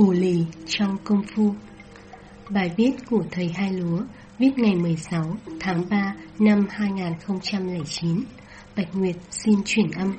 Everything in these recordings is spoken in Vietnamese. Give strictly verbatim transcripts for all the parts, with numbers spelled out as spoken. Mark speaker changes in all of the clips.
Speaker 1: ù lì trong công phu. Bài viết của thầy Hai Lúa, viết ngày mười sáu tháng ba năm hai nghìn không trăm lẻ chín. Bạch Nguyệt xin chuyển âm.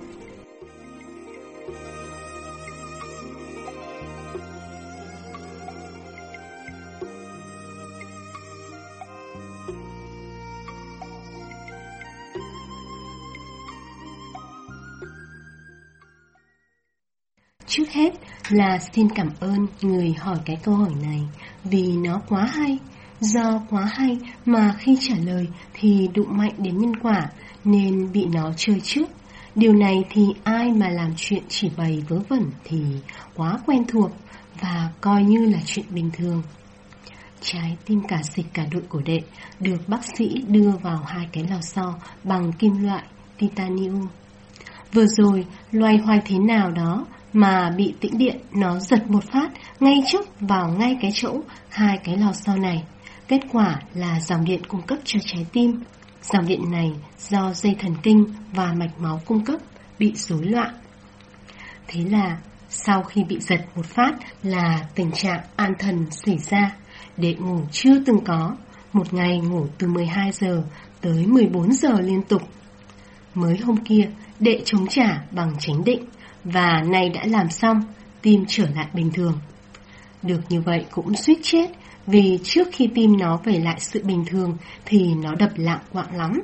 Speaker 1: Trước hết là xin cảm ơn người hỏi cái câu hỏi này vì nó quá hay. Do quá hay mà khi trả lời thì đụng mạnh đến nhân quả nên bị nó chơi trước. Điều này thì ai mà làm chuyện chỉ bày vớ vẩn thì quá quen thuộc và coi như là chuyện bình thường. Trái tim cả dịch cả đội của đệ được bác sĩ đưa vào hai cái lò xo bằng kim loại titanium. Vừa rồi loay hoay thế nào đó mà bị tĩnh điện nó giật một phát ngay trước vào ngay cái chỗ hai cái lò xo này. Kết quả là dòng điện cung cấp cho trái tim. Dòng điện này do dây thần kinh và mạch máu cung cấp bị rối loạn. Thế là sau khi bị giật một phát là tình trạng an thần xảy ra. Đệ ngủ chưa từng có, một ngày ngủ từ mười hai giờ tới mười bốn giờ liên tục. Mới hôm kia đệ chống trả bằng chánh định và nay đã làm xong, tim trở lại bình thường. Được như vậy cũng suýt chết, vì trước khi tim nó về lại sự bình thường thì nó đập lạng quạng lắm.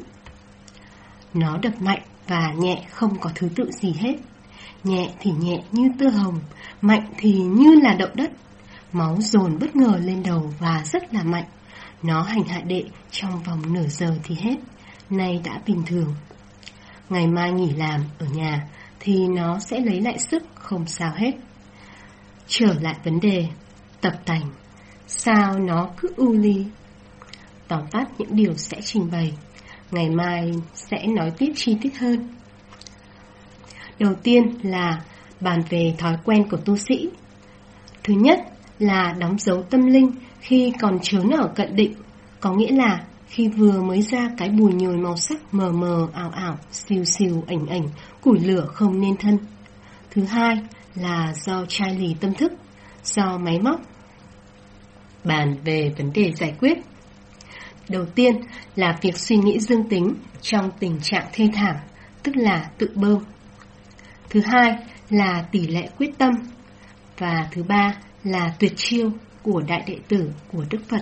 Speaker 1: Nó đập mạnh và nhẹ không có thứ tự gì hết. Nhẹ thì nhẹ như tơ hồng, mạnh thì như là động đất. Máu dồn bất ngờ lên đầu và rất là mạnh. Nó hành hạ đệ trong vòng nửa giờ thì hết. Nay đã bình thường. Ngày mai nghỉ làm ở nhà thì nó sẽ lấy lại sức không sao hết. Trở lại vấn đề tập tành, sao nó cứ u ly? Tóm tắt những điều sẽ trình bày, ngày mai sẽ nói tiếp chi tiết hơn. Đầu tiên là bàn về thói quen của tu sĩ. Thứ nhất là đóng dấu tâm linh khi còn chớn ở cận định, có nghĩa là khi vừa mới ra cái bùi nhồi màu sắc mờ mờ ảo ảo, xìu xìu ảnh ảnh, củi lửa không nên thân. Thứ hai là do chai lì tâm thức, do máy móc. Bàn về vấn đề giải quyết. Đầu tiên là việc suy nghĩ dương tính trong tình trạng thê thảm, tức là tự bơm. Thứ hai là tỷ lệ quyết tâm. Và thứ ba là tuyệt chiêu của đại đệ tử của Đức Phật.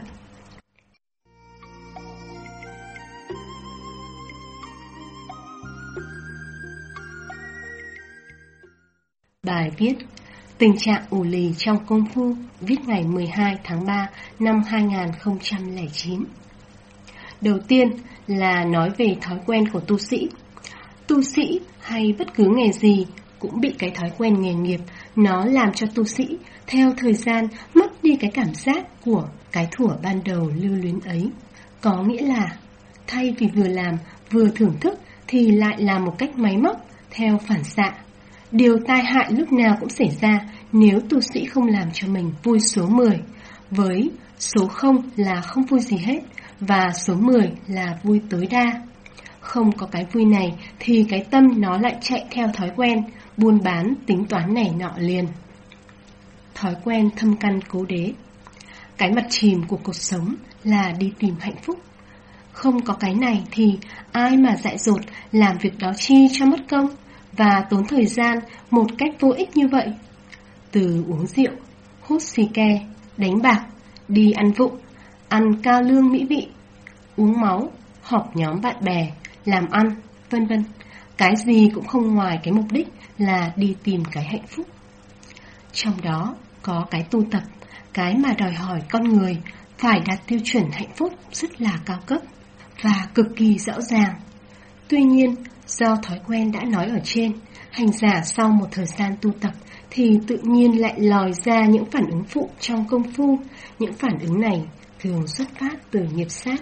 Speaker 1: Bài viết tình trạng ù lì trong công phu, viết ngày mười hai tháng ba năm hai nghìn không trăm lẻ chín. Đầu tiên là nói về thói quen của tu sĩ. Tu sĩ hay bất cứ nghề gì cũng bị cái thói quen nghề nghiệp nó làm cho tu sĩ theo thời gian mất đi cái cảm giác của cái thuở ban đầu lưu luyến ấy. Có nghĩa là thay vì vừa làm vừa thưởng thức thì lại làm một cách máy móc theo phản xạ. Điều tai hại lúc nào cũng xảy ra nếu tu sĩ không làm cho mình vui số mười, với số không là không vui gì hết và số mười là vui tối đa. Không có cái vui này thì cái tâm nó lại chạy theo thói quen, buôn bán tính toán này nọ liền. Thói quen thâm căn cố đế. Cái mặt chìm của cuộc sống là đi tìm hạnh phúc. Không có cái này thì ai mà dại dột làm việc đó chi cho mất công và tốn thời gian một cách vô ích như vậy. Từ uống rượu, hút xì ke, đánh bạc, đi ăn vụng, ăn cao lương mỹ vị, uống máu, họp nhóm bạn bè, làm ăn, vân vân. Cái gì cũng không ngoài cái mục đích là đi tìm cái hạnh phúc. Trong đó có cái tu tập, cái mà đòi hỏi con người phải đạt tiêu chuẩn hạnh phúc rất là cao cấp và cực kỳ rõ ràng. Tuy nhiên, do thói quen đã nói ở trên, hành giả sau một thời gian tu tập thì tự nhiên lại lòi ra những phản ứng phụ trong công phu. Những phản ứng này thường xuất phát từ nghiệp sát.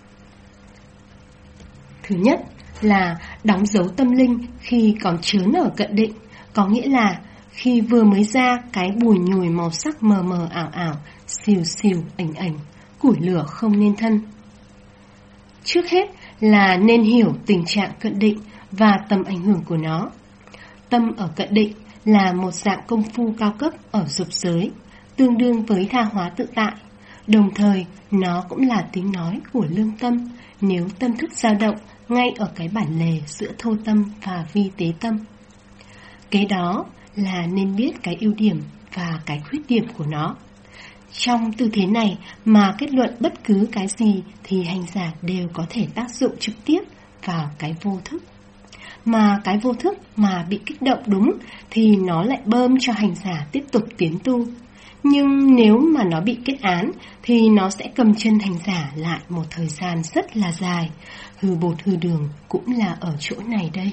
Speaker 1: Thứ nhất là đóng dấu tâm linh khi còn chớn ở cận định, có nghĩa là khi vừa mới ra cái bùi nhùi màu sắc mờ mờ ảo ảo, xìu xìu ảnh ảnh, củi lửa không nên thân. Trước hết là nên hiểu tình trạng cận định và tầm ảnh hưởng của nó. Tâm ở cận định là một dạng công phu cao cấp ở dục giới. tương đương với tha hóa tự tại. Đồng thời, nó cũng là tiếng nói của lương tâm, nếu tâm thức dao động ngay ở cái bản lề giữa thô tâm và vi tế tâm. Kế đó là nên biết cái ưu điểm và cái khuyết điểm của nó. Trong tư thế này mà kết luận bất cứ cái gì thì hành giả đều có thể tác dụng trực tiếp vào cái vô thức. Mà cái vô thức mà bị kích động đúng thì nó lại bơm cho hành giả tiếp tục tiến tu. Nhưng nếu mà nó bị kết án thì nó sẽ cầm chân hành giả lại một thời gian rất là dài. Hư bột hư đường cũng là ở chỗ này đây.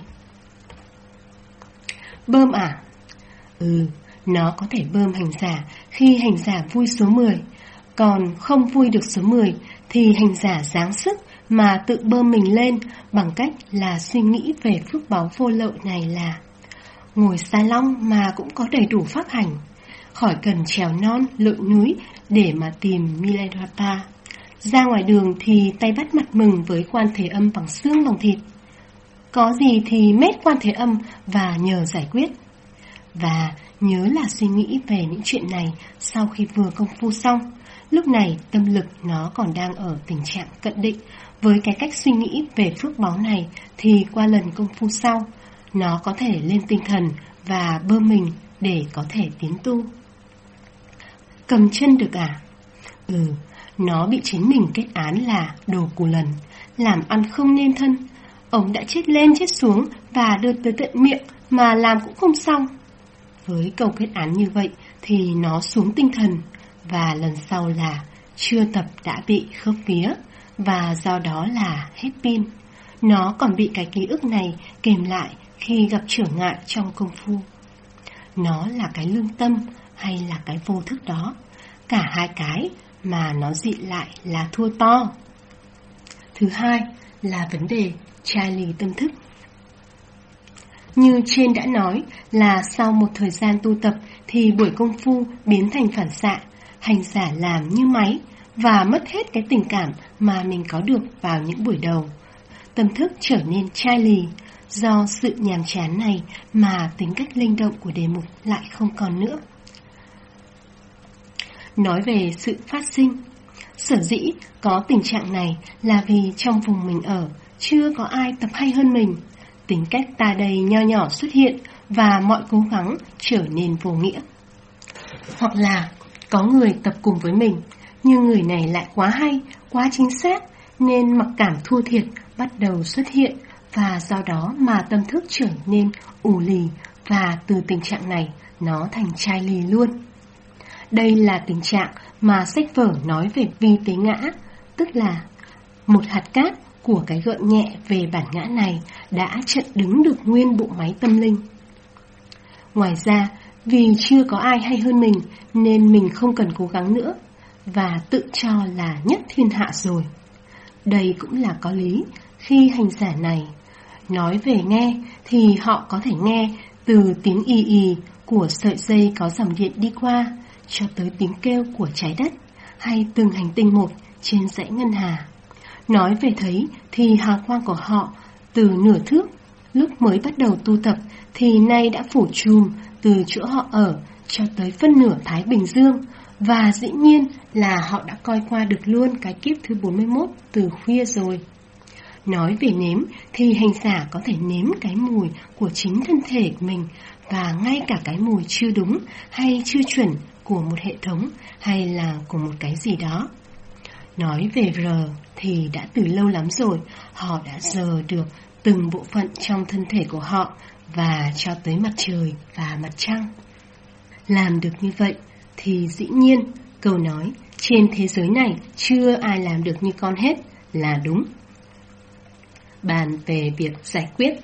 Speaker 1: Bơm à? Ừ, nó có thể bơm hành giả khi hành giả vui số mười. Còn không vui được số mười thì hành giả giáng sức mà tự bơm mình lên bằng cách là suy nghĩ về phước báu vô lậu này là ngồi sa long mà cũng có đầy đủ pháp hành, khỏi cần trèo non lội núi để mà tìm Milarepa. Ra ngoài đường thì tay bắt mặt mừng với Quan Thế Âm bằng xương bằng thịt. Có gì thì mét Quan Thế Âm và nhờ giải quyết. Và nhớ là suy nghĩ về những chuyện này sau khi vừa công phu xong. Lúc này tâm lực nó còn đang ở tình trạng cận định. Với cái cách suy nghĩ về phước báu này thì qua lần công phu sau, nó có thể lên tinh thần và bơm mình để có thể tiến tu. Cầm chân được à? Ừ, nó bị chính mình kết án là đồ cù lần, làm ăn không nên thân. Ông đã chết lên chết xuống và đưa tới tận miệng mà làm cũng không xong. Với câu kết án như vậy thì nó xuống tinh thần, và lần sau là chưa tập đã bị khớp vía, và do đó là hết pin. Nó còn bị cái ký ức này kèm lại khi gặp trở ngại trong công phu. Nó là cái lương tâm hay là cái vô thức đó? Cả hai cái mà nó dị lại là thua to. Thứ hai là vấn đề trai lì tâm thức. Như trên đã nói là sau một thời gian tu tập thì buổi công phu biến thành phản xạ, hành giả làm như máy và mất hết cái tình cảm mà mình có được vào những buổi đầu. Tâm thức trở nên chai lì, do sự nhàm chán này mà tính cách linh động của đề mục lại không còn nữa. Nói về sự phát sinh, sở dĩ có tình trạng này là vì trong vùng mình ở chưa có ai tập hay hơn mình. Tính cách ta đây nho nhỏ xuất hiện và mọi cố gắng trở nên vô nghĩa. Hoặc là có người tập cùng với mình, nhưng người này lại quá hay, quá chính xác, nên mặc cảm thua thiệt bắt đầu xuất hiện, và do đó mà tâm thức trở nên ù lì, và từ tình trạng này nó thành chai lì luôn. Đây là tình trạng mà sách vở nói về vi tế ngã, tức là một hạt cát của cái gợn nhẹ về bản ngã này đã chặn đứng được nguyên bộ máy tâm linh. Ngoài ra, vì chưa có ai hay hơn mình nên mình không cần cố gắng nữa và tự cho là nhất thiên hạ rồi. Đây cũng là có lý khi hành giả này nói về nghe thì họ có thể nghe từ tiếng ì ì của sợi dây có dòng điện đi qua cho tới tiếng kêu của trái đất hay từng hành tinh một trên dãy ngân hà. Nói về thấy thì hào quang của họ từ nửa thước lúc mới bắt đầu tu tập thì nay đã phủ trùm từ chỗ họ ở cho tới phân nửa Thái Bình Dương, và dĩ nhiên là họ đã coi qua được luôn cái kiếp thứ bốn mươi mốt từ khuya rồi. Nói về nếm thì hành giả có thể nếm cái mùi của chính thân thể của mình, và ngay cả cái mùi chưa đúng hay chưa chuẩn của một hệ thống hay là của một cái gì đó. Nói về R thì đã từ lâu lắm rồi, họ đã dờ được từng bộ phận trong thân thể của họ và cho tới mặt trời và mặt trăng. Làm được như vậy thì dĩ nhiên câu nói trên thế giới này chưa ai làm được như con hết là đúng. Bàn về việc giải quyết.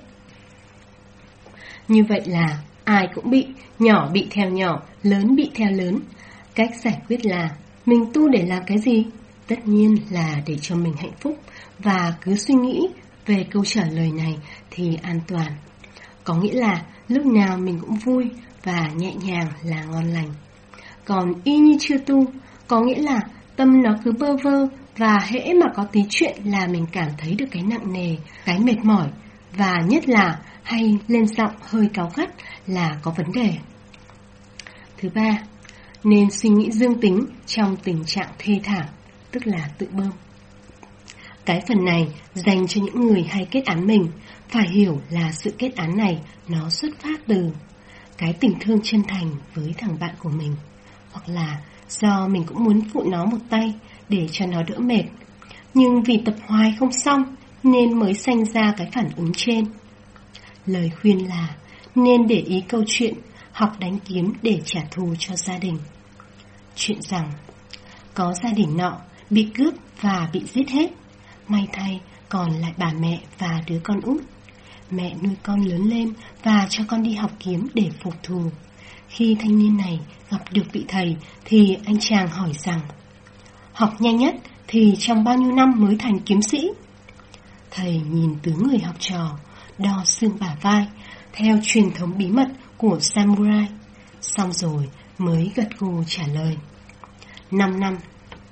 Speaker 1: Như vậy là ai cũng bị, nhỏ bị theo nhỏ, lớn bị theo lớn. Cách giải quyết là mình tu để làm cái gì? Tất nhiên là để cho mình hạnh phúc, và cứ suy nghĩ về câu trả lời này thì an toàn. Có nghĩa là lúc nào mình cũng vui và nhẹ nhàng là ngon lành. Còn y như chưa tu, có nghĩa là tâm nó cứ bơ vơ, và hễ mà có tí chuyện là mình cảm thấy được cái nặng nề, cái mệt mỏi, và nhất là hay lên giọng hơi cáu gắt là có vấn đề. Thứ ba, nên suy nghĩ dương tính trong tình trạng thê thảm, tức là tự bơm. Cái phần này dành cho những người hay kết án mình, phải hiểu là sự kết án này nó xuất phát từ cái tình thương chân thành với thằng bạn của mình, hoặc là do mình cũng muốn phụ nó một tay để cho nó đỡ mệt, nhưng vì tập hoài không xong nên mới sanh ra cái phản ứng trên. Lời khuyên là nên để ý câu chuyện học đánh kiếm để trả thù cho gia đình. Chuyện rằng có gia đình nọ bị cướp và bị giết hết, may thay còn lại bà mẹ và đứa con út. Mẹ nuôi con lớn lên và cho con đi học kiếm để phục thù. Khi thanh niên này gặp được vị thầy thì anh chàng hỏi rằng học nhanh nhất thì trong bao nhiêu năm mới thành kiếm sĩ? Thầy nhìn tứ người học trò, đo xương bả vai theo truyền thống bí mật của samurai, xong rồi mới gật gù trả lời: Năm năm.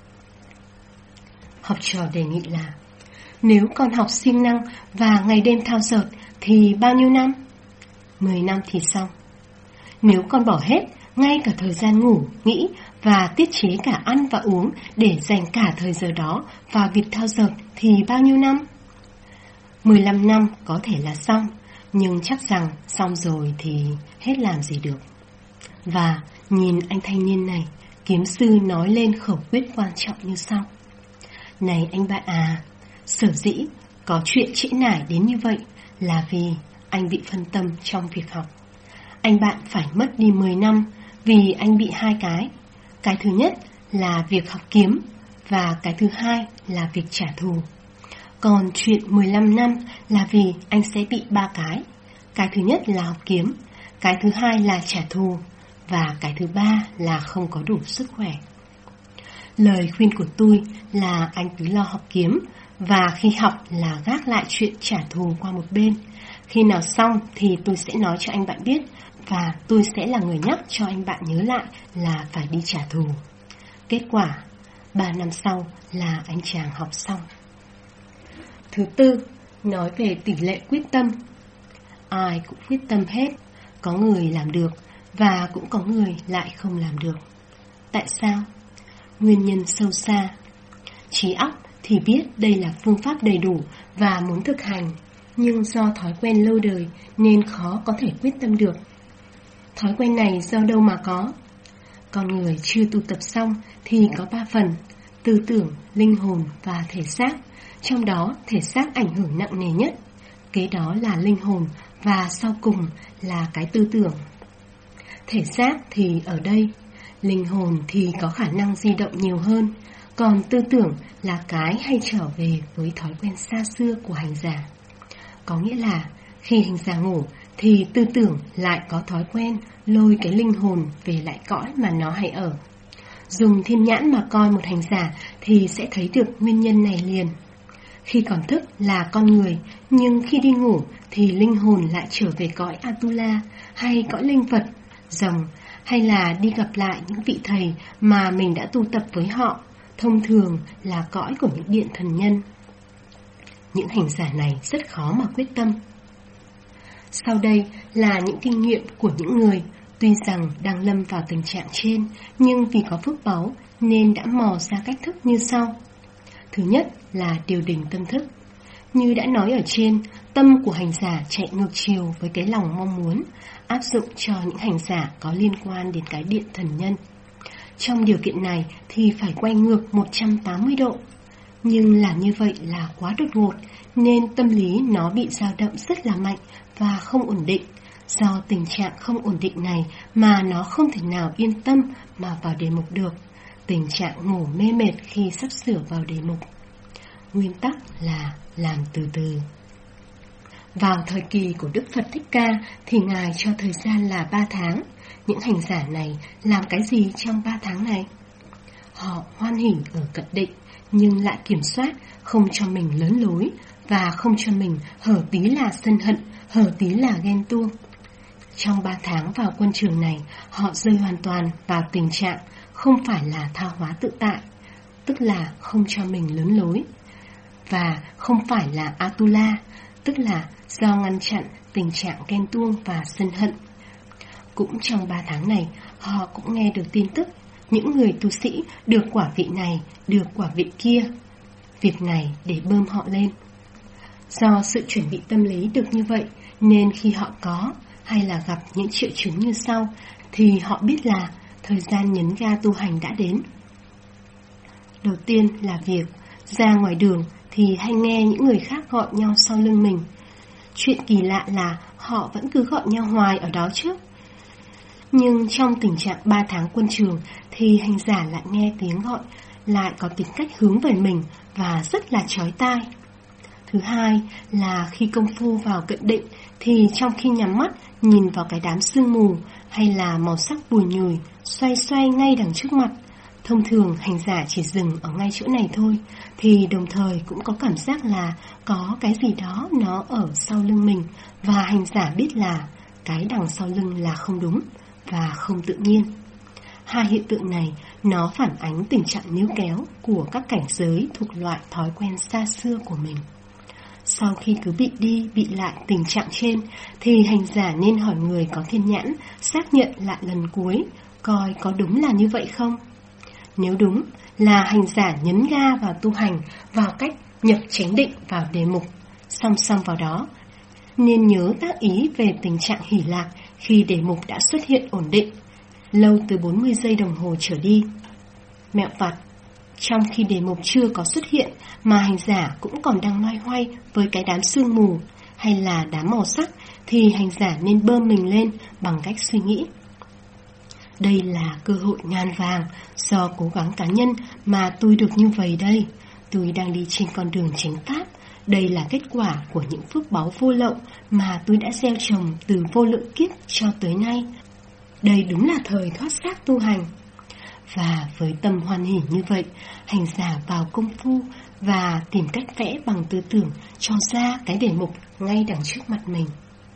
Speaker 1: Học trò đề nghị là nếu con học siêng năng và ngày đêm thao dượt thì bao nhiêu năm? Mười năm thì xong. Nếu con bỏ hết ngay cả thời gian ngủ, nghĩ và tiết chế cả ăn và uống để dành cả thời giờ đó vào việc thao dượt thì bao nhiêu năm? Mười lăm năm có thể là xong, nhưng chắc rằng xong rồi thì hết làm gì được. Và nhìn anh thanh niên này, kiếm sư nói lên khẩu quyết quan trọng như sau: Này anh bạn à, sở dĩ có chuyện trễ nải đến như vậy là vì anh bị phân tâm trong việc học. Anh bạn phải mất đi mười năm vì anh bị hai cái. Cái thứ nhất là việc học kiếm, và cái thứ hai là việc trả thù. Còn chuyện mười lăm năm là vì anh sẽ bị ba cái. Cái thứ nhất là học kiếm, cái thứ hai là trả thù, và cái thứ ba là không có đủ sức khỏe. Lời khuyên của tôi là anh cứ lo học kiếm, và khi học là gác lại chuyện trả thù qua một bên. Khi nào xong thì tôi sẽ nói cho anh bạn biết, và tôi sẽ là người nhắc cho anh bạn nhớ lại là phải đi trả thù. Kết quả, ba năm sau là anh chàng học xong. Thứ tư, nói về tỷ lệ quyết tâm. Ai cũng quyết tâm hết, có người làm được và cũng có người lại không làm được. Tại sao? Nguyên nhân sâu xa. Trí óc thì biết đây là phương pháp đầy đủ và muốn thực hành, nhưng do thói quen lâu đời nên khó có thể quyết tâm được. Thói quen này do đâu mà có? Con người chưa tu tập xong thì có ba phần: tư tưởng, linh hồn và thể xác. Trong đó thể xác ảnh hưởng nặng nề nhất, kế đó là linh hồn, và sau cùng là cái tư tưởng. Thể xác thì ở đây, linh hồn thì có khả năng di động nhiều hơn, còn tư tưởng là cái hay trở về với thói quen xa xưa của hành giả. Có nghĩa là khi hành giả ngủ thì tư tưởng lại có thói quen lôi cái linh hồn về lại cõi mà nó hay ở. Dùng thiên nhãn mà coi một hành giả thì sẽ thấy được nguyên nhân này liền. Khi còn thức là con người, nhưng khi đi ngủ thì linh hồn lại trở về cõi Atula, hay cõi linh vật, rồng, hay là đi gặp lại những vị thầy mà mình đã tu tập với họ, thông thường là cõi của những điện thần nhân. Những hành giả này rất khó mà quyết tâm. Sau đây là những kinh nghiệm của những người tuy rằng đang lâm vào tình trạng trên, nhưng vì có phước báu nên đã mò ra cách thức như sau. Thứ nhất là điều đình tâm thức. Như đã nói ở trên, tâm của hành giả chạy ngược chiều với cái lòng mong muốn, áp dụng cho những hành giả có liên quan đến cái điện thần nhân. Trong điều kiện này thì phải quay ngược một trăm tám mươi độ. Nhưng làm như vậy là quá đột ngột, nên tâm lý nó bị dao động rất là mạnh và không ổn định. Do tình trạng không ổn định này mà nó không thể nào yên tâm mà vào đề mục được. Tình trạng ngủ mê mệt khi sắp sửa vào đề mục. Nguyên tắc là làm từ từ. Vào thời kỳ của Đức Phật Thích Ca thì Ngài cho thời gian là ba tháng. Những hành giả này làm cái gì trong ba tháng này? Họ hoan hỉ ở cận định, nhưng lại kiểm soát không cho mình lớn lối và không cho mình hở tí là sân hận, hở tí là ghen tuông. Trong ba tháng vào quân trường này, họ rơi hoàn toàn vào tình trạng không phải là tha hóa tự tại, tức là không cho mình lớn lối, và không phải là Atula, tức là do ngăn chặn tình trạng ghen tuông và sân hận. Cũng trong ba tháng này, họ cũng nghe được tin tức những người tu sĩ được quả vị này, được quả vị kia. Việc này để bơm họ lên. Do sự chuẩn bị tâm lý được như vậy, nên khi họ có hay là gặp những triệu chứng như sau, thì họ biết là thời gian nhấn ga tu hành đã đến. Đầu tiên là việc ra ngoài đường thì hay nghe những người khác gọi nhau sau lưng mình. Chuyện kỳ lạ là họ vẫn cứ gọi nhau hoài ở đó trước. Nhưng trong tình trạng ba tháng quân trường thì hành giả lại nghe tiếng gọi lại có tính cách hướng về mình và rất là chói tai. Thứ hai là khi công phu vào cận định thì trong khi nhắm mắt nhìn vào cái đám sương mù hay là màu sắc bùi nhùi xoay xoay ngay đằng trước mặt, thông thường hành giả chỉ dừng ở ngay chỗ này thôi, thì đồng thời cũng có cảm giác là có cái gì đó nó ở sau lưng mình, và hành giả biết là cái đằng sau lưng là không đúng và không tự nhiên. Hai hiện tượng này nó phản ánh tình trạng níu kéo của các cảnh giới thuộc loại thói quen xa xưa của mình. Sau khi cứ bị đi bị lại tình trạng trên thì hành giả nên hỏi người có thiên nhãn xác nhận lại lần cuối coi có đúng là như vậy không. Nếu đúng là hành giả nhấn ga vào tu hành vào cách nhập chánh định vào đề mục, song song vào đó nên nhớ tác ý về tình trạng hỷ lạc khi đề mục đã xuất hiện ổn định, lâu từ bốn mươi giây đồng hồ trở đi. Mẹo vặt: trong khi đề mục chưa có xuất hiện mà hành giả cũng còn đang loay hoay với cái đám sương mù hay là đám màu sắc, thì hành giả nên bơm mình lên bằng cách suy nghĩ: đây là cơ hội ngàn vàng, do cố gắng cá nhân mà tôi được như vậy đây. Tôi đang đi trên con đường chánh pháp. Đây là kết quả của những phước báu vô lậu mà tôi đã gieo trồng từ vô lượng kiếp cho tới nay. Đây đúng là thời thoát xác tu hành. Và với tâm hoan hỉ như vậy, hành giả vào công phu và tìm cách vẽ bằng tư tưởng cho ra cái đề mục ngay đằng trước mặt mình.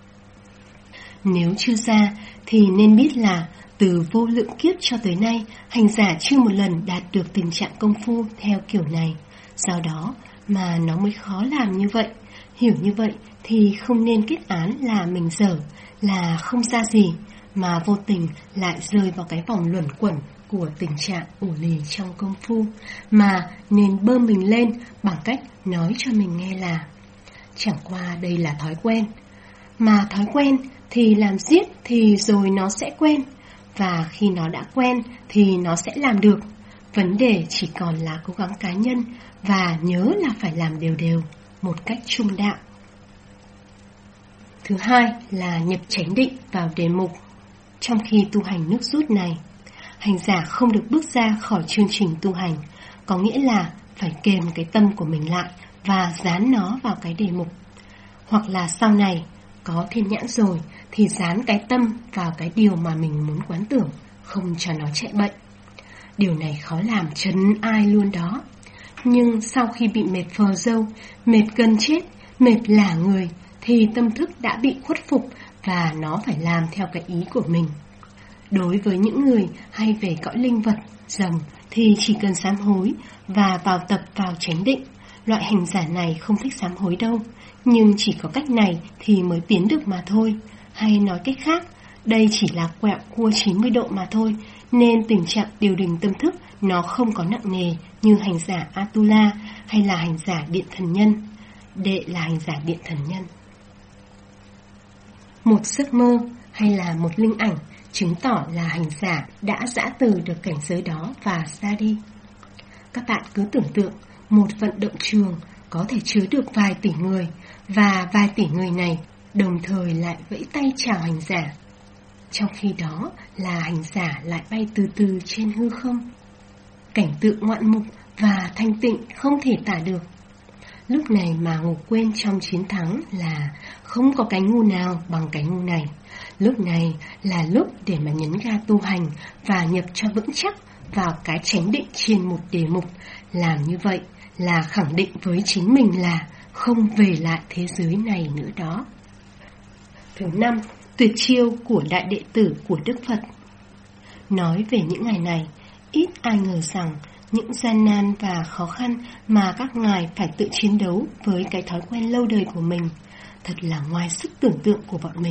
Speaker 1: Nếu chưa ra thì nên biết là từ vô lượng kiếp cho tới nay, hành giả chưa một lần đạt được tình trạng công phu theo kiểu này. Do đó mà nó mới khó làm như vậy. Hiểu như vậy thì không nên kết án là mình dở, là không ra gì, mà vô tình lại rơi vào cái vòng luẩn quẩn của tình trạng ủ lì trong công phu, mà nên bơm mình lên bằng cách nói cho mình nghe là chẳng qua đây là thói quen. Mà thói quen thì làm giết thì rồi nó sẽ quen, và khi nó đã quen thì nó sẽ làm được. Vấn đề chỉ còn là cố gắng cá nhân, và nhớ là phải làm đều đều, một cách trung đạo. Thứ hai là nhập chánh định vào đề mục. Trong khi tu hành nước rút này, hành giả không được bước ra khỏi chương trình tu hành, có nghĩa là phải kềm cái tâm của mình lại và dán nó vào cái đề mục. Hoặc là sau này có thiên nhãn rồi thì dán cái tâm vào cái điều mà mình muốn quán tưởng, không cho nó chạy bệnh. Điều này khó làm trấn ai luôn đó. Nhưng sau khi bị mệt phờ dâu, mệt gần chết, mệt lả người, thì tâm thức đã bị khuất phục và nó phải làm theo cái ý của mình. Đối với những người hay về cõi linh vật, rồng thì chỉ cần sám hối và vào tập vào chánh định. Loại hành giả này không thích sám hối đâu, nhưng chỉ có cách này thì mới tiến được mà thôi. Hay nói cách khác, đây chỉ là quẹo cua chín mươi độ mà thôi, nên tình trạng điều đình tâm thức nó không có nặng nề như hành giả Atula hay là hành giả Điện Thần Nhân. Đệ là hành giả Điện Thần Nhân. Một giấc mơ hay là một linh ảnh chứng tỏ là hành giả đã giã từ được cảnh giới đó và ra đi. Các bạn cứ tưởng tượng một vận động trường có thể chứa được vài tỷ người, và vài tỷ người này đồng thời lại vẫy tay chào hành giả. Trong khi đó là hành giả lại bay từ từ trên hư không. Cảnh tượng ngoạn mục và thanh tịnh không thể tả được. Lúc này mà ngủ quên trong chiến thắng là không có cái ngu nào bằng cái ngu này. Lúc này là lúc để mà nhấn ga tu hành và nhập cho vững chắc vào cái chánh định trên một đề mục. Làm như vậy là khẳng định với chính mình là không về lại thế giới này nữa đó. Thứ năm, tuyệt chiêu của đại đệ tử của Đức Phật. Nói về những ngày này, ít ai ngờ rằng những gian nan và khó khăn mà các ngài phải tự chiến đấu với cái thói quen lâu đời của mình thật là ngoài sức tưởng tượng của bọn mình,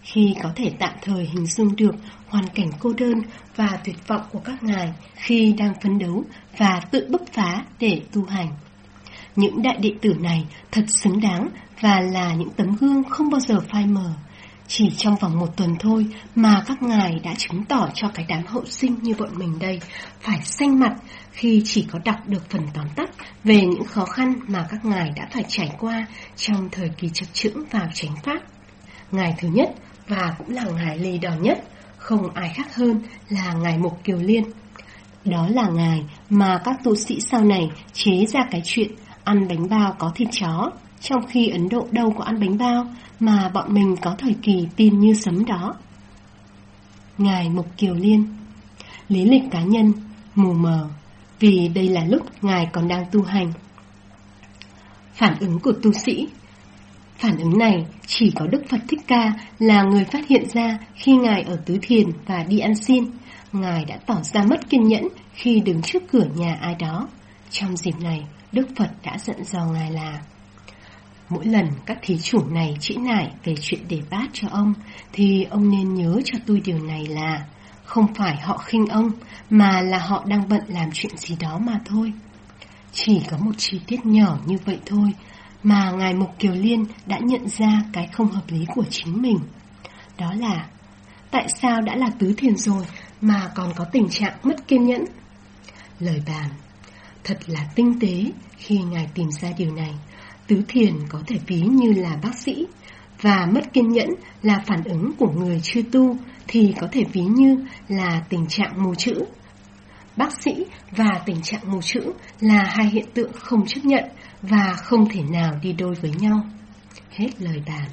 Speaker 1: khi có thể tạm thời hình dung được hoàn cảnh cô đơn và tuyệt vọng của các ngài khi đang phấn đấu và tự bứt phá để tu hành. Những đại đệ tử này thật xứng đáng và là những tấm gương không bao giờ phai mờ. Chỉ trong vòng một tuần thôi mà các ngài đã chứng tỏ cho cái đám hậu sinh như bọn mình đây phải xanh mặt khi chỉ có đọc được phần tóm tắt về những khó khăn mà các ngài đã phải trải qua trong thời kỳ chập chững vào chánh pháp. Ngài thứ nhất và cũng là ngài leader nhất, không ai khác hơn là ngài Mục Kiều Liên. Đó là ngài mà các tu sĩ sau này chế ra cái chuyện ăn bánh bao có thịt chó, trong khi Ấn Độ đâu có ăn bánh bao mà bọn mình có thời kỳ tin như sấm đó. Ngài Mục Kiều Liên. Lý lịch cá nhân mù mờ, vì đây là lúc ngài còn đang tu hành. Phản ứng của tu sĩ. Phản ứng này chỉ có Đức Phật Thích Ca là người phát hiện ra khi ngài ở Tứ Thiền và đi ăn xin. Ngài đã tỏ ra mất kiên nhẫn khi đứng trước cửa nhà ai đó. Trong dịp này, Đức Phật đã dặn dò ngài là: mỗi lần các thí chủ này trĩ nải về chuyện đề bát cho ông, thì ông nên nhớ cho tôi điều này là không phải họ khinh ông, mà là họ đang bận làm chuyện gì đó mà thôi. Chỉ có một chi tiết nhỏ như vậy thôi mà ngài Mục Kiều Liên đã nhận ra cái không hợp lý của chính mình. Đó là tại sao đã là Tứ Thiền rồi mà còn có tình trạng mất kiên nhẫn. Lời bàn thật là tinh tế khi ngài tìm ra điều này. Tứ Thiền có thể ví như là bác sĩ, và mất kiên nhẫn là phản ứng của người chưa tu thì có thể ví như là tình trạng mù chữ. Bác sĩ và tình trạng mù chữ là hai hiện tượng không chấp nhận và không thể nào đi đôi với nhau. Hết lời bàn.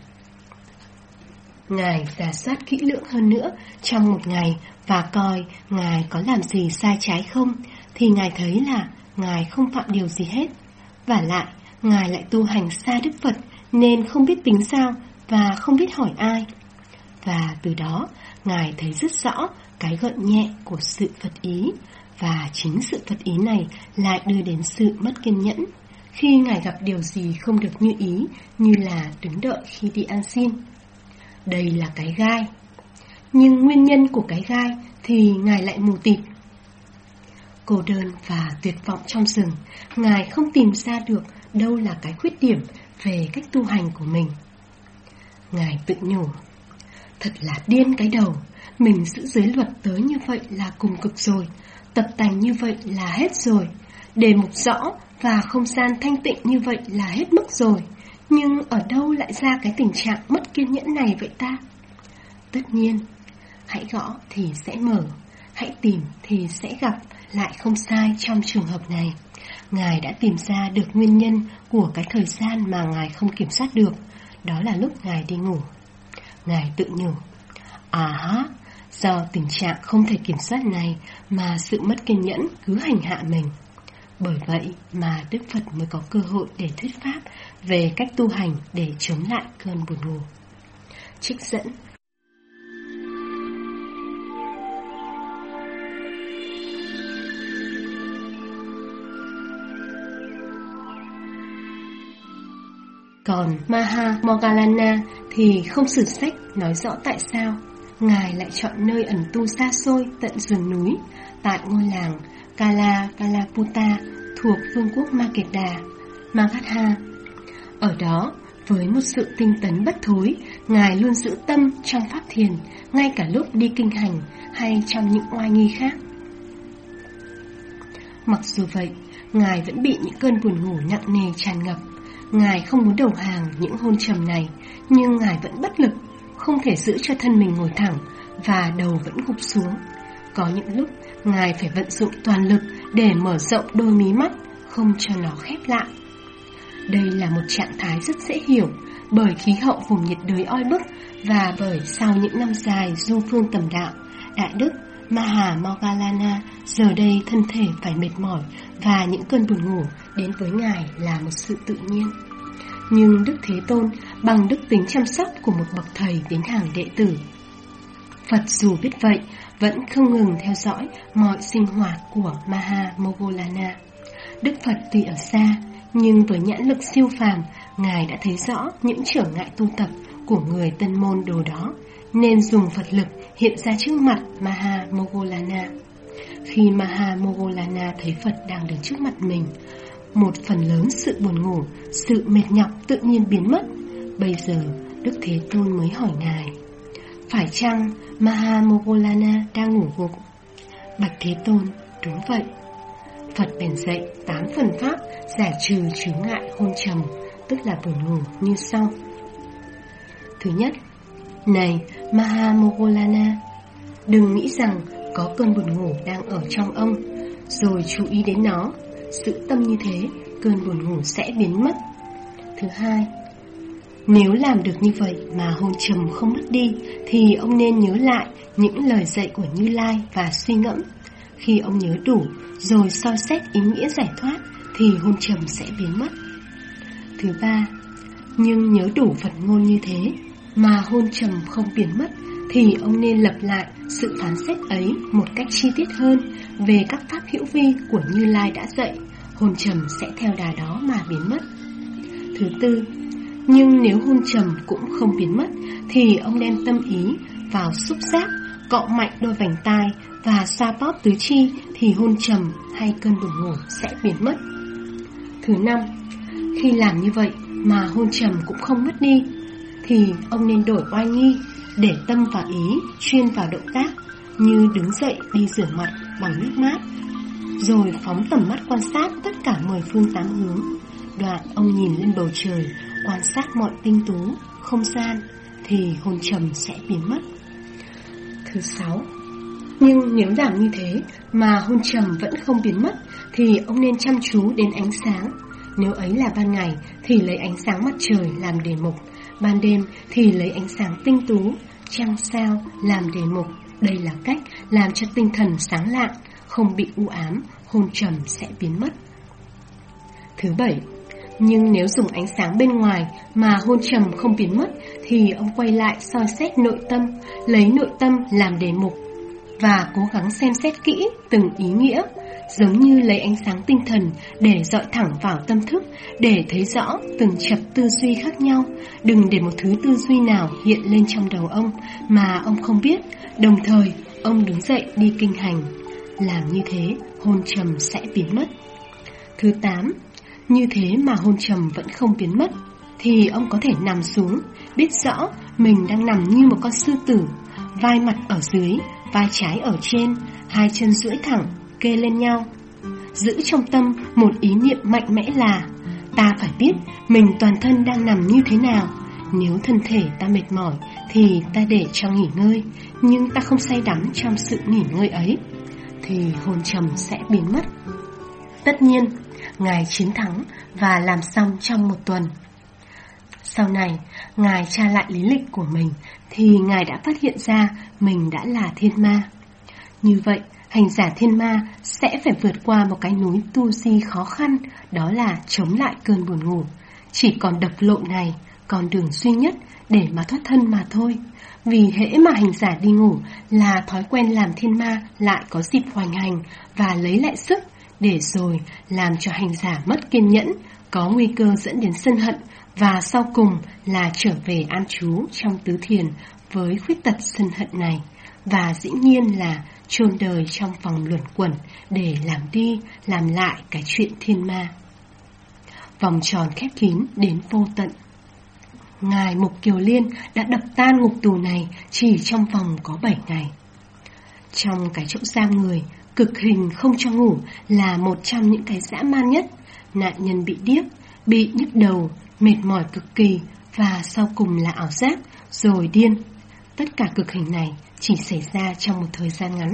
Speaker 1: Ngài rà soát kỹ lưỡng hơn nữa trong một ngày và coi ngài có làm gì sai trái không, thì ngài thấy là ngài không phạm điều gì hết. Vả lại, ngài lại tu hành xa Đức Phật nên không biết tính sao và không biết hỏi ai. Và từ đó, ngài thấy rất rõ cái gợn nhẹ của sự Phật ý, và chính sự Phật ý này lại đưa đến sự mất kiên nhẫn khi ngài gặp điều gì không được như ý, như là đứng đợi khi đi ăn xin. Đây là cái gai, nhưng nguyên nhân của cái gai thì ngài lại mù tịt. Cô đơn và tuyệt vọng trong rừng, ngài không tìm ra được đâu là cái khuyết điểm về cách tu hành của mình. Ngài tự nhủ: thật là điên cái đầu, mình giữ giới luật tới như vậy là cùng cực rồi, tập tành như vậy là hết rồi, đề mục rõ và không gian thanh tịnh như vậy là hết mức rồi. Nhưng ở đâu lại ra cái tình trạng mất kiên nhẫn này vậy ta? Tất nhiên, hãy gõ thì sẽ mở, hãy tìm thì sẽ gặp, lại không sai trong trường hợp này. Ngài đã tìm ra được nguyên nhân của cái thời gian mà ngài không kiểm soát được. Đó là lúc ngài đi ngủ. Ngài tự nhủ: à ha, do tình trạng không thể kiểm soát này mà sự mất kiên nhẫn cứ hành hạ mình. Bởi vậy mà Đức Phật mới có cơ hội để thuyết pháp về cách tu hành để chống lại cơn buồn ngủ. Trích dẫn. Còn Maha Moggallana thì không sử sách nói rõ tại sao ngài lại chọn nơi ẩn tu xa xôi tận rừng núi tại ngôi làng Kala Kalaputta thuộc vương quốc Magadha, Magadha. Ở đó, với một sự tinh tấn bất thối, ngài luôn giữ tâm trong pháp thiền, ngay cả lúc đi kinh hành hay trong những oai nghi khác. Mặc dù vậy, ngài vẫn bị những cơn buồn ngủ nặng nề tràn ngập. Ngài không muốn đầu hàng những hôn trầm này, nhưng ngài vẫn bất lực, không thể giữ cho thân mình ngồi thẳng và đầu vẫn gục xuống. Có những lúc ngài phải vận dụng toàn lực để mở rộng đôi mí mắt, không cho nó khép lại. Đây là một trạng thái rất dễ hiểu bởi khí hậu vùng nhiệt đới oi bức và bởi sau những năm dài du phương tầm đạo, Đại Đức Maha Moggallana giờ đây thân thể phải mệt mỏi và những cơn buồn ngủ đến với ngài là một sự tự nhiên. Nhưng Đức Thế Tôn bằng đức tính chăm sóc của một bậc thầy đến hàng đệ tử. Phật dù biết vậy vẫn không ngừng theo dõi mọi sinh hoạt của Maha Moggallana. Đức Phật tuy ở xa, nhưng với nhãn lực siêu phàm, ngài đã thấy rõ những trở ngại tu tập của người tân môn đồ đó, nên dùng Phật lực hiện ra trước mặt Maha Moggallana. Khi Maha Moggallana thấy Phật đang đứng trước mặt mình, một phần lớn sự buồn ngủ, sự mệt nhọc tự nhiên biến mất. Bây giờ Đức Thế Tôn mới hỏi Ngài: phải chăng Maha Moggallana đang ngủ gục? Bạch Thế Tôn: đúng vậy. Phật bèn dạy tám phần pháp giải trừ chướng ngại hôn trầm, tức là buồn ngủ, như sau. Thứ nhất: này Maha Moggallana, đừng nghĩ rằng có cơn buồn ngủ đang ở trong ông, rồi chú ý đến nó. Giữ tâm như thế, cơn buồn ngủ sẽ biến mất. Thứ hai: nếu làm được như vậy mà hôn trầm không mất đi, thì ông nên nhớ lại những lời dạy của Như Lai và suy ngẫm. Khi ông nhớ đủ rồi soi xét ý nghĩa giải thoát, thì hôn trầm sẽ biến mất. Thứ ba: nhưng nhớ đủ Phật ngôn như thế mà hôn trầm không biến mất, thì ông nên lập lại sự phán xét ấy một cách chi tiết hơn về các pháp hữu vi của Như Lai đã dạy. Hôn trầm sẽ theo đà đó mà biến mất. Thứ tư: nhưng nếu hôn trầm cũng không biến mất, thì ông đem tâm ý vào xúc giác, cọ mạnh đôi vành tai và xoa bóp tứ chi, thì hôn trầm hay cơn buồn ngủ sẽ biến mất. Thứ năm: khi làm như vậy mà hôn trầm cũng không mất đi, thì ông nên đổi oai nghi, để tâm và ý chuyên vào động tác, như đứng dậy đi rửa mặt bằng nước mát, rồi phóng tầm mắt quan sát tất cả mười phương tám hướng. Đoạn ông nhìn lên bầu trời, quan sát mọi tinh tú, không gian, thì hôn trầm sẽ biến mất. Thứ sáu: nhưng nếu làm như thế mà hôn trầm vẫn không biến mất, thì ông nên chăm chú đến ánh sáng. Nếu ấy là ban ngày thì lấy ánh sáng mặt trời làm đề mục, ban đêm thì lấy ánh sáng tinh tú, trăng sao làm đề mục. Đây là cách làm cho tinh thần sáng lạng, không bị u ám, hôn trầm sẽ biến mất. Thứ bảy: nhưng nếu dùng ánh sáng bên ngoài mà hôn trầm không biến mất, thì ông quay lại soi xét nội tâm, lấy nội tâm làm đề mục và cố gắng xem xét kỹ từng ý nghĩa, giống như lấy ánh sáng tinh thần để dọi thẳng vào tâm thức, để thấy rõ từng chập tư duy khác nhau. Đừng để một thứ tư duy nào hiện lên trong đầu ông mà ông không biết. Đồng thời ông đứng dậy đi kinh hành. Làm như thế, hôn trầm sẽ biến mất. Thứ tám: như thế mà hôn trầm vẫn không biến mất, thì ông có thể nằm xuống, biết rõ mình đang nằm như một con sư tử, vai mặt ở dưới, vai trái ở trên, hai chân duỗi thẳng, kê lên nhau. Giữ trong tâm một ý niệm mạnh mẽ là: ta phải biết mình toàn thân đang nằm như thế nào. Nếu thân thể ta mệt mỏi thì ta để cho nghỉ ngơi, nhưng ta không say đắm trong sự nghỉ ngơi ấy, thì hôn trầm sẽ biến mất. Tất nhiên, Ngài chiến thắng và làm xong trong một tuần. Sau này, Ngài tra lại lý lịch của mình, thì Ngài đã phát hiện ra mình đã là thiên ma. Như vậy, hành giả thiên ma sẽ phải vượt qua một cái núi tu di khó khăn, đó là chống lại cơn buồn ngủ. Chỉ còn độc lộ này, con đường duy nhất để mà thoát thân mà thôi. Vì hễ mà hành giả đi ngủ là thói quen làm thiên ma lại có dịp hoành hành và lấy lại sức, để rồi làm cho hành giả mất kiên nhẫn, có nguy cơ dẫn đến sân hận, và sau cùng là trở về an trú trong tứ thiền với khuyết tật sân hận này, và dĩ nhiên là chôn đời trong vòng luẩn quẩn để làm đi làm lại cái chuyện thiên ma. Vòng tròn khép kín đến vô tận. Ngài Mục Kiều Liên đã đập tan ngục tù này chỉ trong vòng có bảy ngày. Trong cái chỗ giam người, cực hình không cho ngủ là một trong những cái dã man nhất. Nạn nhân bị điếc, bị nhức đầu, mệt mỏi cực kỳ, và sau cùng là ảo giác, rồi điên. Tất cả cực hình này chỉ xảy ra trong một thời gian ngắn.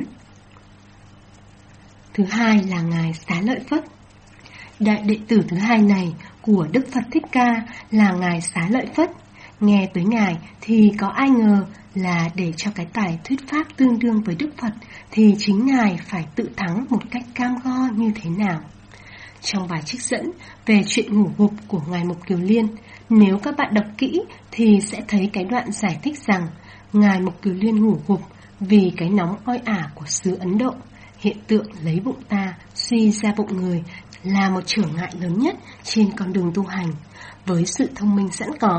Speaker 1: Thứ hai là Ngài Xá Lợi Phất. Đại đệ tử thứ hai này của Đức Phật Thích Ca là Ngài Xá Lợi Phất. Nghe tới Ngài thì có ai ngờ là để cho cái tài thuyết pháp tương đương với Đức Phật thì chính Ngài phải tự thắng một cách cam go như thế nào. Trong bài trích dẫn về chuyện ngủ gục của Ngài Mục Kiều Liên, nếu các bạn đọc kỹ thì sẽ thấy cái đoạn giải thích rằng Ngài Mục Kiều Liên ngủ gục vì cái nóng oi ả của xứ Ấn Độ. Hiện tượng lấy bụng ta suy ra bụng người là một trở ngại lớn nhất trên con đường tu hành. Với sự thông minh sẵn có,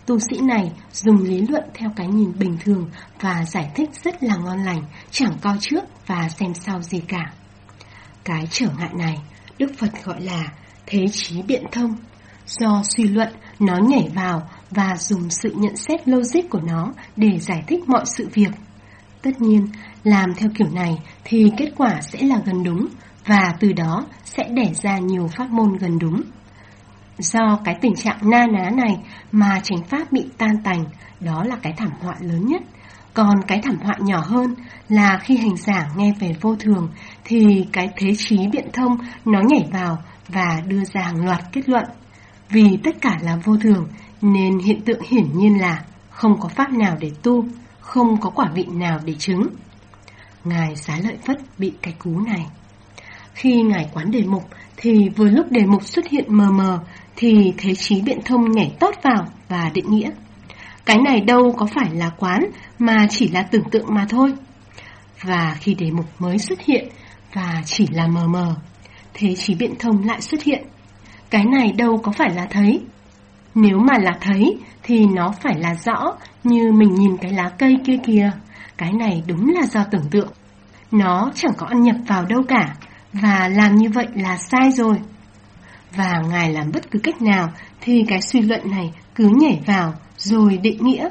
Speaker 1: tu sĩ này dùng lý luận theo cái nhìn bình thường và giải thích rất là ngon lành, chẳng coi trước và xem sau gì cả. Cái trở ngại này Đức Phật gọi là thế chí biện thông. Do suy luận, nó nhảy vào và dùng sự nhận xét logic của nó để giải thích mọi sự việc. Tất nhiên, làm theo kiểu này thì kết quả sẽ là gần đúng, và từ đó sẽ đẻ ra nhiều pháp môn gần đúng. Do cái tình trạng na ná này mà chánh pháp bị tan tành, đó là cái thảm họa lớn nhất. Còn cái thảm họa nhỏ hơn là khi hành giả nghe về vô thường thì cái thế chí biện thông nó nhảy vào và đưa ra hàng loạt kết luận. Vì tất cả là vô thường nên hiện tượng hiển nhiên là không có pháp nào để tu, không có quả vị nào để chứng. Ngài Xá Lợi Phất bị cái cú này. Khi Ngài quán đề mục thì vừa lúc đề mục xuất hiện mờ mờ thì thế chí biện thông nhảy tót vào và định nghĩa. Cái này đâu có phải là quán mà chỉ là tưởng tượng mà thôi. Và khi đề mục mới xuất hiện và chỉ là mờ mờ, thế chí biện thông lại xuất hiện. Cái này đâu có phải là thấy. Nếu mà là thấy thì nó phải là rõ, như mình nhìn cái lá cây kia kìa. Cái này đúng là do tưởng tượng. Nó chẳng có ăn nhập vào đâu cả, và làm như vậy là sai rồi. Và Ngài làm bất cứ cách nào thì cái suy luận này cứ nhảy vào rồi định nghĩa.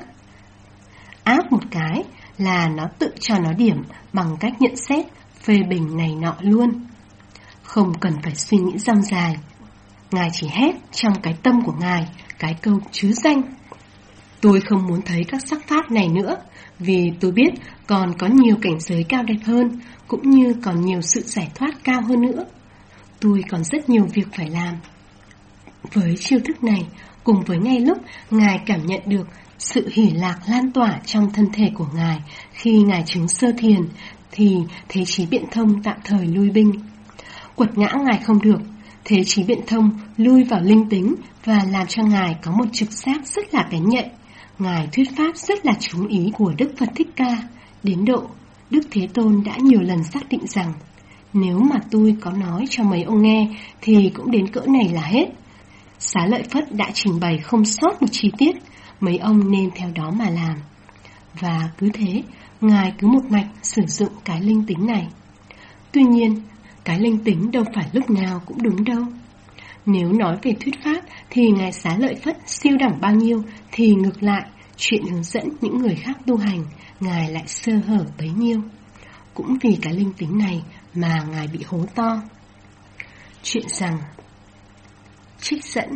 Speaker 1: Áp một cái là nó tự cho nó điểm bằng cách nhận xét, phê bình này nọ luôn. Không cần phải suy nghĩ dăm dài. Ngài chỉ hét trong cái tâm của Ngài cái câu chứ danh. Tôi không muốn thấy các sắc pháp này nữa, vì tôi biết còn có nhiều cảnh giới cao đẹp hơn, cũng như còn nhiều sự giải thoát cao hơn nữa. Tôi còn rất nhiều việc phải làm. Với chiêu thức này, cùng với ngay lúc Ngài cảm nhận được sự hỷ lạc lan tỏa trong thân thể của Ngài khi Ngài chứng sơ thiền, thì thế chí biện thông tạm thời lui binh. Quật ngã Ngài không được, thế chí biện thông lui vào linh tính và làm cho Ngài có một trực giác rất là bén nhạy. Ngài thuyết pháp rất là trúng ý của Đức Phật Thích Ca, đến độ Đức Thế Tôn đã nhiều lần xác định rằng nếu mà tôi có nói cho mấy ông nghe thì cũng đến cỡ này là hết. Xá Lợi Phất đã trình bày không sót một chi tiết, mấy ông nên theo đó mà làm. Và cứ thế, Ngài cứ một mạch sử dụng cái linh tính này. Tuy nhiên, cái linh tính đâu phải lúc nào cũng đúng đâu. Nếu nói về thuyết pháp thì Ngài Xá Lợi Phất siêu đẳng bao nhiêu, thì ngược lại, chuyện hướng dẫn những người khác tu hành, Ngài lại sơ hở bấy nhiêu. Cũng vì cái linh tính này mà Ngài bị hố to. Chuyện rằng trích dẫn.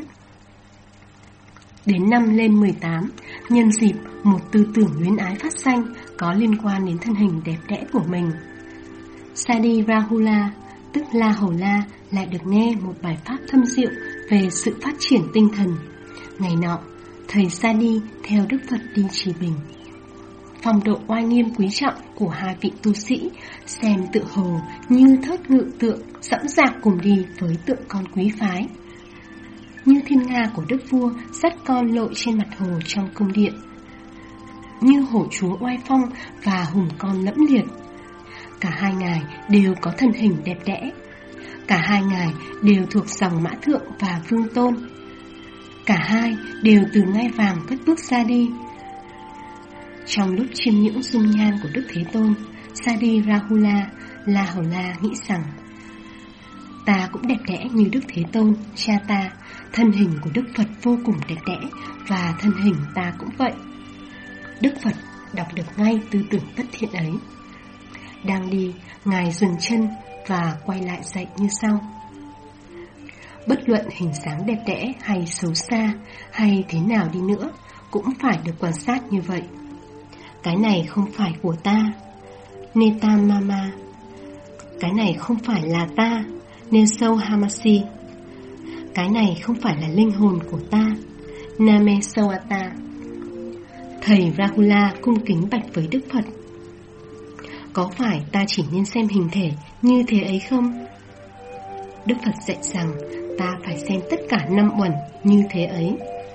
Speaker 1: Đến năm lên mười tám, nhân dịp một tư tưởng luyến ái phát sanh có liên quan đến thân hình đẹp đẽ của mình, Sadi Rahula, tức La Hầu La, lại được nghe một bài pháp thâm diệu về sự phát triển tinh thần. Ngày nọ, thầy Sadi theo Đức Phật đi Trì Bình. Phong độ oai nghiêm quý trọng của hai vị tu sĩ xem tựa hồ như thớt ngự tượng dõng dạc cùng đi với tượng con quý phái, như thiên nga của đức vua dắt con lội trên mặt hồ trong cung điện, như hổ chúa oai phong và hùng con lẫm liệt. Cả hai ngài đều có thân hình đẹp đẽ. Cả hai ngài đều thuộc dòng Mã Thượng và Vương Tôn. Cả hai đều từ ngai vàng cất bước ra đi. Trong lúc chiêm ngưỡng dung nhan của Đức Thế Tôn, Sadi Rahula, La Hầu La nghĩ rằng ta cũng đẹp đẽ như Đức Thế Tôn, cha ta. Thân hình của Đức Phật vô cùng đẹp đẽ, và thân hình ta cũng vậy. Đức Phật đọc được ngay tư tưởng bất thiện ấy. Đang đi, Ngài dừng chân và quay lại dạy như sau. Bất luận hình dáng đẹp đẽ hay xấu xa, hay thế nào đi nữa, cũng phải được quan sát như vậy. Cái này không phải của ta, Netam Mama. Cái này không phải là ta, Neso Hamasi. Cái này không phải là linh hồn của ta, Name Sawata. Thầy Rahula cung kính bạch với Đức Phật. Có phải ta chỉ nên xem hình thể như thế ấy không? Đức Phật dạy rằng ta phải xem tất cả năm uẩn như thế ấy.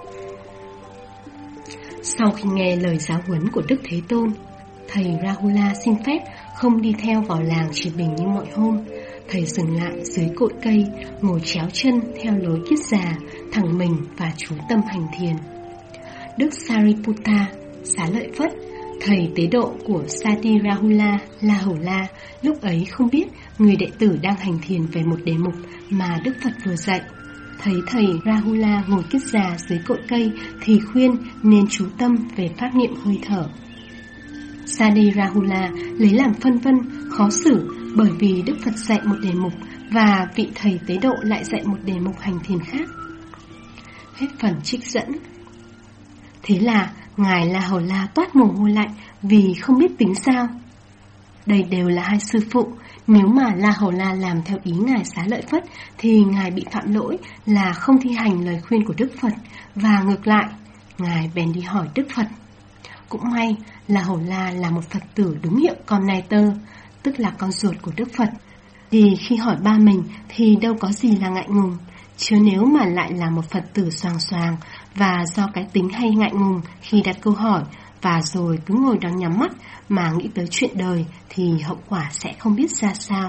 Speaker 1: Sau khi nghe lời giáo huấn của Đức Thế Tôn, thầy Rahula xin phép không đi theo vào làng Trì Bình như mọi hôm. Thầy dừng lại dưới cội cây, ngồi chéo chân theo lối kiết già, thẳng mình và chú tâm hành thiền. Đức Sariputta, Xá Lợi Phất, thầy tế độ của Sati Rahula La Hầu La, lúc ấy không biết người đệ tử đang hành thiền về một đề mục mà Đức Phật vừa dạy. Thấy thầy Rahula ngồi kiết già dưới cội cây thì khuyên nên chú tâm về pháp niệm hơi thở. Sati Rahula lấy làm phân vân, khó xử, bởi vì Đức Phật dạy một đề mục và vị thầy tế độ lại dạy một đề mục hành thiền khác. Hết phần trích dẫn. Thế là Ngài La Hầu La toát mồ hôi lạnh vì không biết tính sao. Đây đều là hai sư phụ. Nếu mà La Hầu La làm theo ý Ngài Xá Lợi Phất thì Ngài bị phạm lỗi là không thi hành lời khuyên của Đức Phật, và ngược lại, Ngài bèn đi hỏi Đức Phật. Cũng may La Hầu La là một Phật tử đúng hiệu con nai tơ, tức là con ruột của Đức Phật, thì khi hỏi ba mình thì đâu có gì là ngại ngùng. Chứ nếu mà lại là một Phật tử xoàng xoàng và do cái tính hay ngại ngùng khi đặt câu hỏi và rồi cứ ngồi đó nhắm mắt mà nghĩ tới chuyện đời thì hậu quả sẽ không biết ra sao.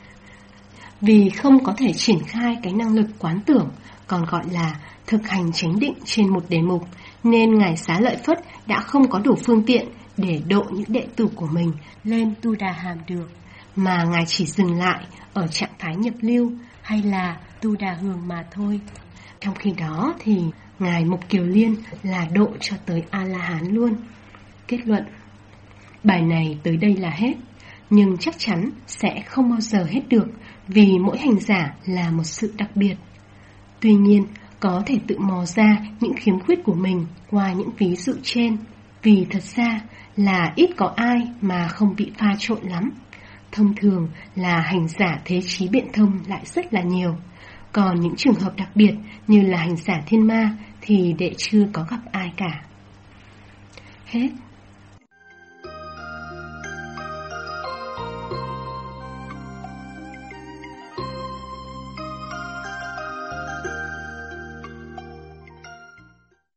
Speaker 1: Vì không có thể triển khai cái năng lực quán tưởng, còn gọi là thực hành chánh định trên một đề mục, nên Ngài Xá Lợi Phất đã không có đủ phương tiện để độ những đệ tử của mình lên Tu Đà Hàm được, mà Ngài chỉ dừng lại ở trạng thái nhập lưu hay là Tu Đà Hường mà thôi. Trong khi đó thì Ngài Mục Kiều Liên là độ cho tới A-la-hán luôn. Kết luận. Bài này tới đây là hết, nhưng chắc chắn sẽ không bao giờ hết được, vì mỗi hành giả là một sự đặc biệt. Tuy nhiên, có thể tự mò ra những khiếm khuyết của mình qua những ví dụ trên, vì thật ra là ít có ai mà không bị pha trộn lắm. Thông thường là hành giả thế trí biện thông lại rất là nhiều, còn những trường hợp đặc biệt như là hành giả thiên ma thì đệ chưa có gặp ai cả. Hết.